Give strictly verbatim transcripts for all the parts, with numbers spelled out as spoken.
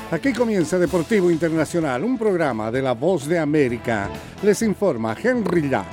Aquí comienza Deportivo Internacional, un programa de La Voz de América. Les informa Henry Llanos.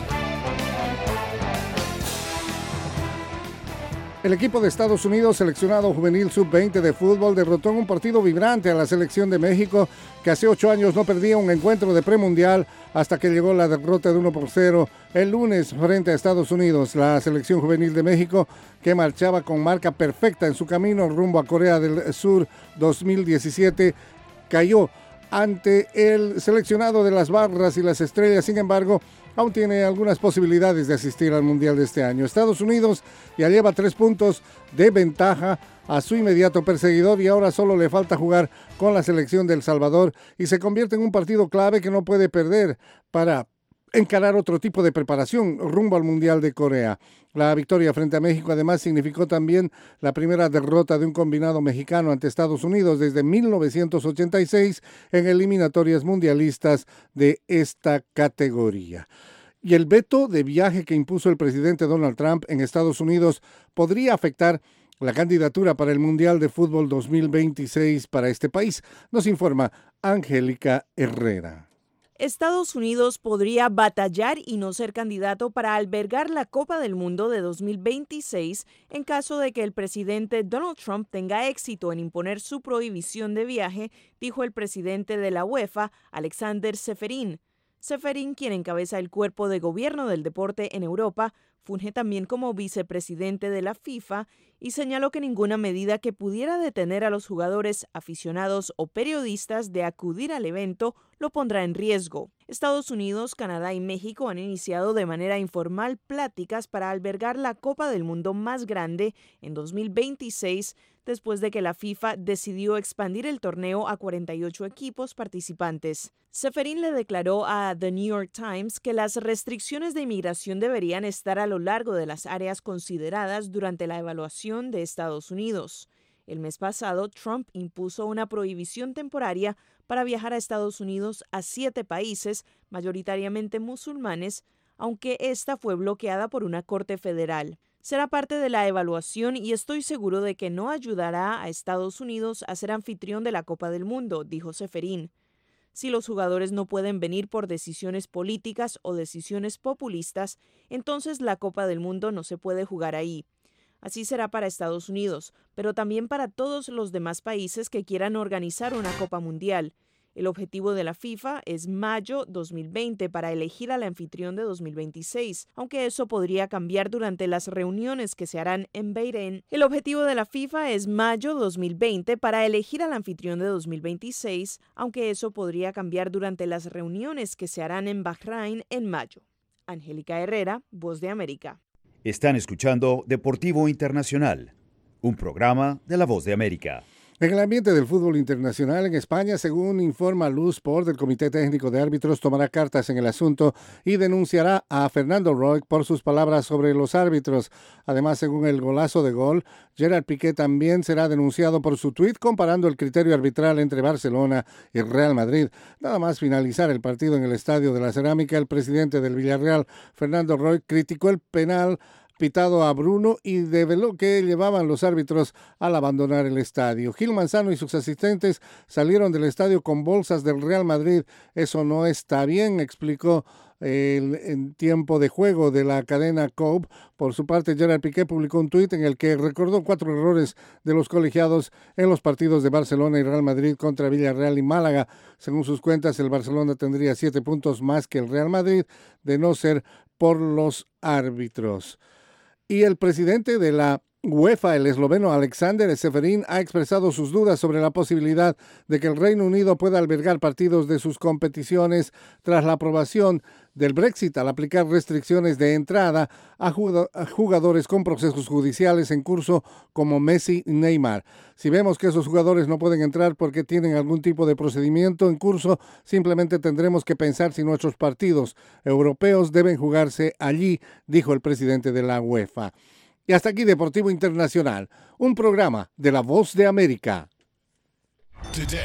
El equipo de Estados Unidos, seleccionado juvenil sub veinte de fútbol, derrotó en un partido vibrante a la selección de México, que hace ocho años no perdía un encuentro de premundial hasta que llegó la derrota de uno por cero el lunes frente a Estados Unidos. La selección juvenil de México, que marchaba con marca perfecta en su camino rumbo a Corea del Sur dos mil diecisiete, cayó ante el seleccionado de las Barras y las Estrellas. Sin embargo, aún tiene algunas posibilidades de asistir al Mundial de este año. Estados Unidos ya lleva tres puntos de ventaja a su inmediato perseguidor y ahora solo le falta jugar con la selección de El Salvador y se convierte en un partido clave que no puede perder para encarar otro tipo de preparación rumbo al Mundial de Corea. La victoria frente a México además significó también la primera derrota de un combinado mexicano ante Estados Unidos desde mil novecientos ochenta y seis en eliminatorias mundialistas de esta categoría. Y el veto de viaje que impuso el presidente Donald Trump en Estados Unidos podría afectar la candidatura para el Mundial de Fútbol dos mil veintiséis para este país, nos informa Angélica Herrera. Estados Unidos podría batallar y no ser candidato para albergar la Copa del Mundo de dos mil veintiséis en caso de que el presidente Donald Trump tenga éxito en imponer su prohibición de viaje, dijo el presidente de la UEFA, Alexander Ceferin. Ceferin, quien encabeza el cuerpo de gobierno del deporte en Europa, funge también como vicepresidente de la FIFA y señaló que ninguna medida que pudiera detener a los jugadores, aficionados o periodistas de acudir al evento lo pondrá en riesgo. Estados Unidos, Canadá y México han iniciado de manera informal pláticas para albergar la Copa del Mundo más grande en dos mil veintiséis, después de que la FIFA decidió expandir el torneo a cuarenta y ocho equipos participantes. Ceferin le declaró a The New York Times que las restricciones de inmigración deberían estar a lo largo de las áreas consideradas durante la evaluación de Estados Unidos. El mes pasado, Trump impuso una prohibición temporaria para viajar a Estados Unidos a siete países, mayoritariamente musulmanes, aunque esta fue bloqueada por una corte federal. Será parte de la evaluación y estoy seguro de que no ayudará a Estados Unidos a ser anfitrión de la Copa del Mundo, dijo Ceferin. Si los jugadores no pueden venir por decisiones políticas o decisiones populistas, entonces la Copa del Mundo no se puede jugar ahí. Así será para Estados Unidos, pero también para todos los demás países que quieran organizar una Copa Mundial. El objetivo de la FIFA es mayo dos mil veinte para elegir al anfitrión de dos mil veintiséis, aunque eso podría cambiar durante las reuniones que se harán en Bahrein. El objetivo de la FIFA es mayo dos mil veinte para elegir al anfitrión de dos mil veintiséis, aunque eso podría cambiar durante las reuniones que se harán en Bahrein en mayo. Angélica Herrera, Voz de América. Están escuchando Deportivo Internacional, un programa de La Voz de América. En el ambiente del fútbol internacional en España, según informa Luz Sport, el Comité Técnico de Árbitros tomará cartas en el asunto y denunciará a Fernando Roig por sus palabras sobre los árbitros. Además, según el Golazo de Gol, Gerard Piqué también será denunciado por su tuit comparando el criterio arbitral entre Barcelona y Real Madrid. Nada más finalizar el partido en el Estadio de la Cerámica, el presidente del Villarreal, Fernando Roig, criticó el penal pitado a Bruno y develó que llevaban los árbitros al abandonar el estadio. Gil Manzano y sus asistentes salieron del estadio con bolsas del Real Madrid. Eso no está bien, explicó el, en tiempo de juego de la cadena Cope. Por su parte, Gerard Piqué publicó un tuit en el que recordó cuatro errores de los colegiados en los partidos de Barcelona y Real Madrid contra Villarreal y Málaga. Según sus cuentas, el Barcelona tendría siete puntos más que el Real Madrid, de no ser por los árbitros. Y el presidente de la UEFA, el esloveno Alexander Ceferin, ha expresado sus dudas sobre la posibilidad de que el Reino Unido pueda albergar partidos de sus competiciones tras la aprobación del Brexit al aplicar restricciones de entrada a jugadores con procesos judiciales en curso como Messi y Neymar. Si vemos que esos jugadores no pueden entrar porque tienen algún tipo de procedimiento en curso, simplemente tendremos que pensar si nuestros partidos europeos deben jugarse allí, dijo el presidente de la UEFA. Y hasta aquí Deportivo Internacional, un programa de La Voz de América.